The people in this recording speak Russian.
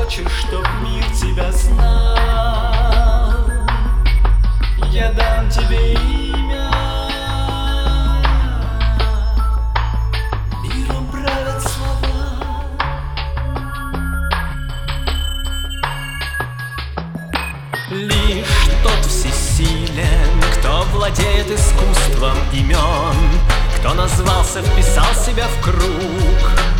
хочешь, чтоб мир тебя знал, я дам тебе имя. Миром правят слова. Лишь тот всесилен, кто владеет искусством имен, кто назвался, вписал себя в круг,